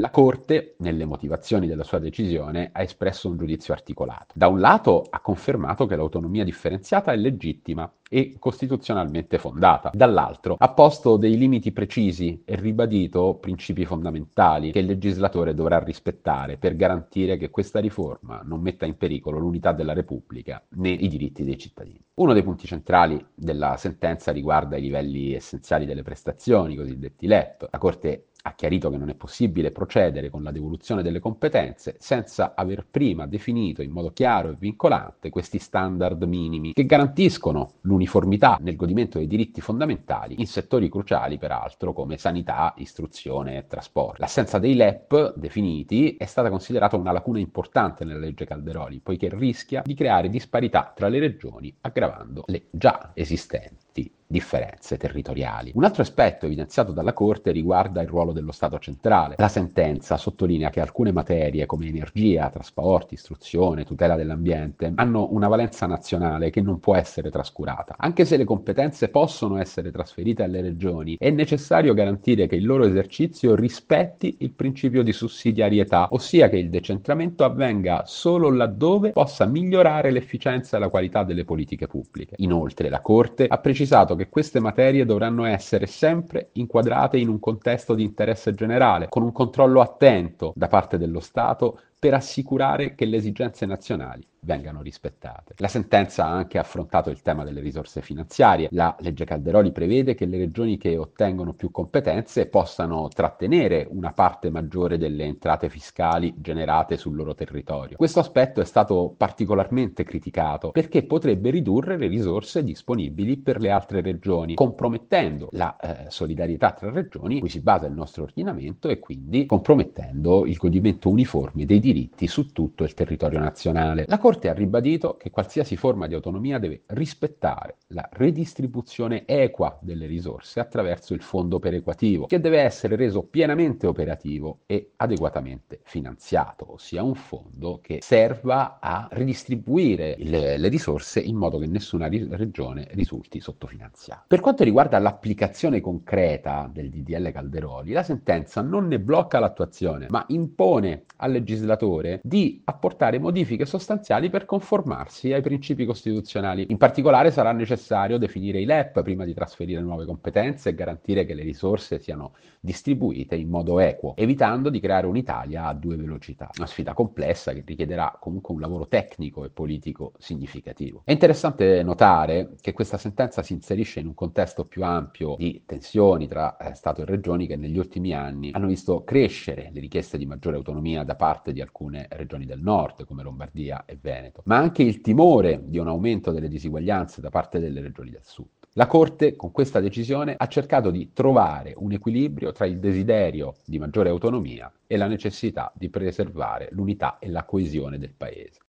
La Corte, nelle motivazioni della sua decisione, ha espresso un giudizio articolato. Da un lato ha confermato che l'autonomia differenziata è legittima e costituzionalmente fondata. Dall'altro ha posto dei limiti precisi e ribadito principi fondamentali che il legislatore dovrà rispettare per garantire che questa riforma non metta in pericolo l'unità della Repubblica né i diritti dei cittadini. Uno dei punti centrali della sentenza riguarda i livelli essenziali delle prestazioni, i cosiddetti LEP. La Corte ha chiarito che non è possibile procedere con la devoluzione delle competenze senza aver prima definito in modo chiaro e vincolante questi standard minimi che garantiscono l'uniformità nel godimento dei diritti fondamentali in settori cruciali, peraltro, come sanità, istruzione e trasporto. L'assenza dei LEP definiti è stata considerata una lacuna importante nella legge Calderoli, poiché rischia di creare disparità tra le regioni, aggravando le già esistenti differenze territoriali. Un altro aspetto evidenziato dalla Corte riguarda il ruolo dello Stato centrale. La sentenza sottolinea che alcune materie come energia, trasporti, istruzione, tutela dell'ambiente hanno una valenza nazionale che non può essere trascurata. Anche se le competenze possono essere trasferite alle regioni, è necessario garantire che il loro esercizio rispetti il principio di sussidiarietà, ossia che il decentramento avvenga solo laddove possa migliorare l'efficienza e la qualità delle politiche pubbliche. Inoltre, la Corte ha precisato che queste materie dovranno essere sempre inquadrate in un contesto di interesse generale, con un controllo attento da parte dello Stato per assicurare che le esigenze nazionali vengano rispettate. La sentenza ha anche affrontato il tema delle risorse finanziarie. La legge Calderoli prevede che le regioni che ottengono più competenze possano trattenere una parte maggiore delle entrate fiscali generate sul loro territorio. Questo aspetto è stato particolarmente criticato perché potrebbe ridurre le risorse disponibili per le altre regioni, compromettendo la solidarietà tra regioni, cui si basa il nostro ordinamento, e quindi compromettendo il godimento uniforme dei diritti su tutto il territorio nazionale. La Corte ha ribadito che qualsiasi forma di autonomia deve rispettare la redistribuzione equa delle risorse attraverso il fondo perequativo, che deve essere reso pienamente operativo e adeguatamente finanziato, ossia un fondo che serva a ridistribuire le risorse in modo che nessuna regione risulti sottofinanziata. Per quanto riguarda l'applicazione concreta del DDL Calderoli, la sentenza non ne blocca l'attuazione, ma impone al legislatore di apportare modifiche sostanziali per conformarsi ai principi costituzionali. In particolare sarà necessario definire i LEP prima di trasferire nuove competenze e garantire che le risorse siano distribuite in modo equo, evitando di creare un'Italia a due velocità. Una sfida complessa che richiederà comunque un lavoro tecnico e politico significativo. È interessante notare che questa sentenza si inserisce in un contesto più ampio di tensioni tra Stato e regioni che negli ultimi anni hanno visto crescere le richieste di maggiore autonomia da parte di alcune regioni del nord, come Lombardia e Veneto, ma anche il timore di un aumento delle disuguaglianze da parte delle regioni del sud. La Corte, con questa decisione, ha cercato di trovare un equilibrio tra il desiderio di maggiore autonomia e la necessità di preservare l'unità e la coesione del Paese.